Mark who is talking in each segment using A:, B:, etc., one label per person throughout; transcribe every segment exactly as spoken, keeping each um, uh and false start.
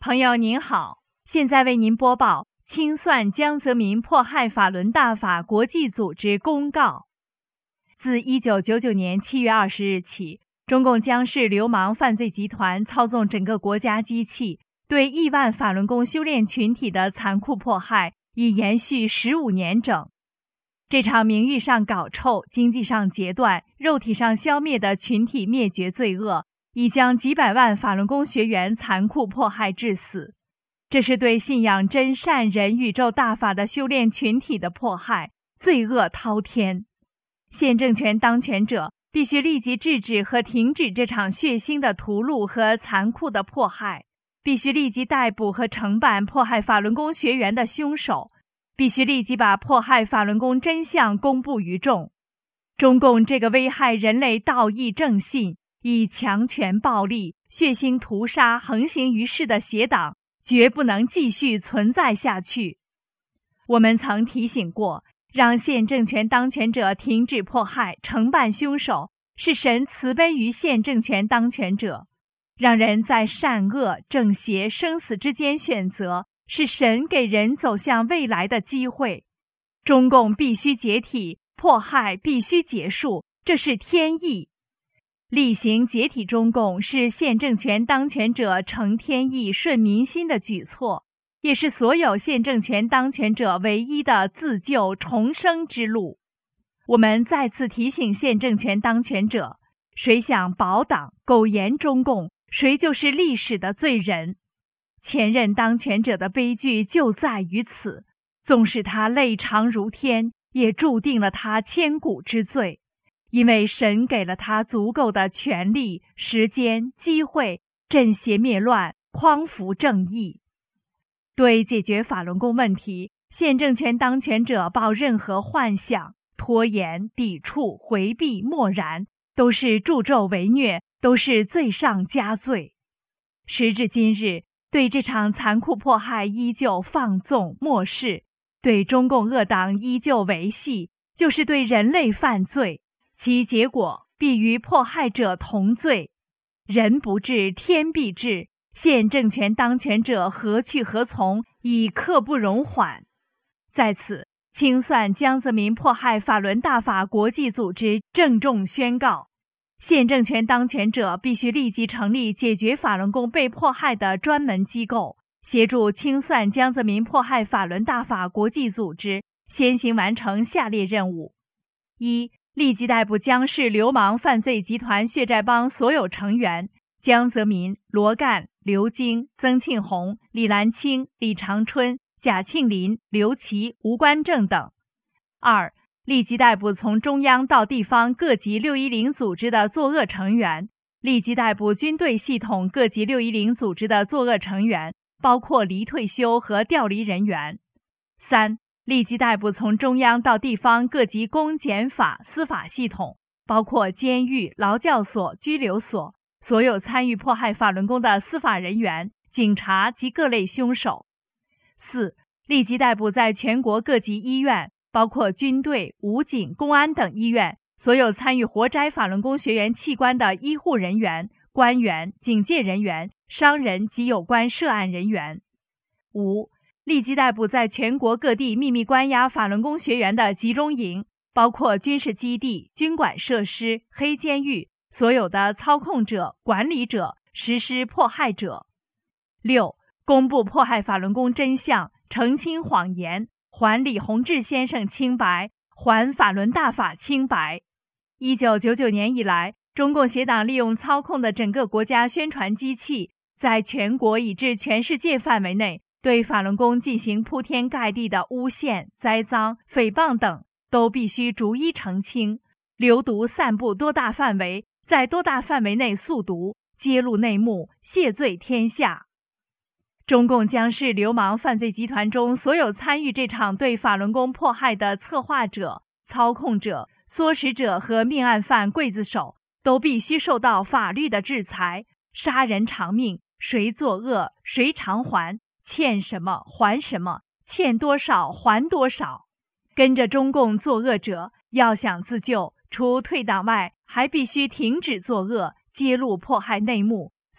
A: 朋友您好，现在为您播报清算江泽民迫害法轮大法国际组织公告。自一九九九年七月二十日起，中共江氏流氓犯罪集团操纵整个国家机器，对亿万法轮功修炼群体的残酷迫害已延续十五年整。这场名誉上搞臭、经济上截断、肉体上消灭的群体灭绝罪恶，已将几百万法轮功学员残酷迫害致死。这是对信仰真善人宇宙大法的修炼群体的迫害，罪恶滔天。现政权当权者必须立即制止和停止这场血腥的屠戮和残酷的迫害，必须立即逮捕和惩办迫害法轮功学员的凶手，必须立即把迫害法轮功真相公布于众。中共这个危害人类道义正信、以强权暴力、血腥屠杀横行于世的邪党，绝不能继续存在下去。我们曾提醒过，让现政权当权者停止迫害、惩办凶手，是神慈悲于现政权当权者；让人在善恶、正邪、生死之间选择，是神给人走向未来的机会。中共必须解体，迫害必须结束，这是天意。厉行解体中共是现政权当权者承天意顺民心的举措，也是所有现政权当权者唯一的自救重生之路。我们再次提醒现政权当权者，谁想保党、苟延中共，谁就是历史的罪人。前任当权者的悲剧就在于此，纵使他泪长如天，也注定了他千古之罪。因为神给了他足够的权力、时间、机会，镇邪灭乱，匡扶正义。对解决法轮功问题，现政权当权者抱任何幻想、拖延、抵触、回避、漠然，都是助纣为虐，都是罪上加罪。时至今日，对这场残酷迫害依旧放纵漠视，对中共恶党依旧维系，就是对人类犯罪。其结果必与迫害者同罪，人不治天必治，现政权当权者何去何从，已刻不容缓。在此，清算江泽民迫害法轮大法国际组织郑重宣告，现政权当权者必须立即成立解决法轮功被迫害的专门机构，协助清算江泽民迫害法轮大法国际组织先行完成下列任务：一、立即逮捕江氏流氓犯罪集团血债帮所有成员江泽民、罗干、刘京、曾庆红、李兰清、李长春、贾庆林、刘琦、吴官正等。二、立即逮捕从中央到地方各级六一零组织的作恶成员，立即逮捕军队系统各级六一零组织的作恶成员，包括离退休和调离人员。三、立即逮捕从中央到地方各级公检法司法系统，包括监狱、劳教所、拘留所，所有参与迫害法轮功的司法人员、警察及各类凶手。四、立即逮捕在全国各级医院，包括军队、武警、公安等医院，所有参与活摘法轮功学员器官的医护人员、官员、警戒人员、商人及有关涉案人员。五、立即逮捕在全国各地秘密关押法轮功学员的集中营，包括军事基地、军管设施、黑监狱，所有的操控者、管理者、实施迫害者。六、公布迫害法轮功真相，澄清谎言，还李洪志先生清白，还法轮大法清白。一九九九年以来，中共邪党利用操控的整个国家宣传机器，在全国以至全世界范围内，对法轮功进行铺天盖地的诬陷、栽赃、诽谤等，都必须逐一澄清。流毒散布多大范围，在多大范围内速毒，揭露内幕，谢罪天下。中共江氏流氓犯罪集团中所有参与这场对法轮功迫害的策划者、操控者、唆使者和命案犯刽子手，都必须受到法律的制裁。杀人偿命，谁作恶谁偿还，欠什么还什么，欠多少还多少。跟着中共作恶者，要想自救，除退党外，还必须停止作恶，揭露迫害内幕，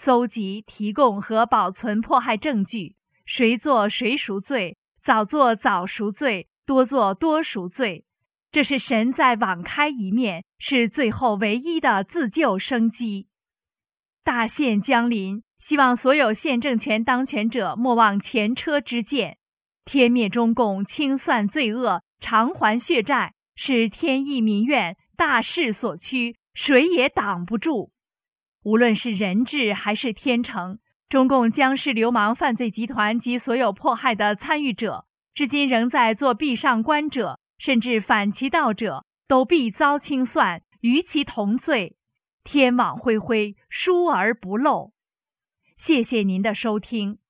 A: 搜集、提供和保存迫害证据，谁做谁赎罪，早做早赎罪，多做多赎罪。这是神在网开一面，是最后唯一的自救生机。大限将临，希望所有现政权当权者莫忘前车之鉴，天灭中共，清算罪恶，偿还血债，是天意民愿，大势所趋，谁也挡不住。无论是人治还是天成，中共僵尸流氓犯罪集团及所有迫害的参与者，至今仍在做壁上观者，甚至反其道者，都必遭清算，与其同罪。天网恢恢，疏而不漏。谢谢您的收听。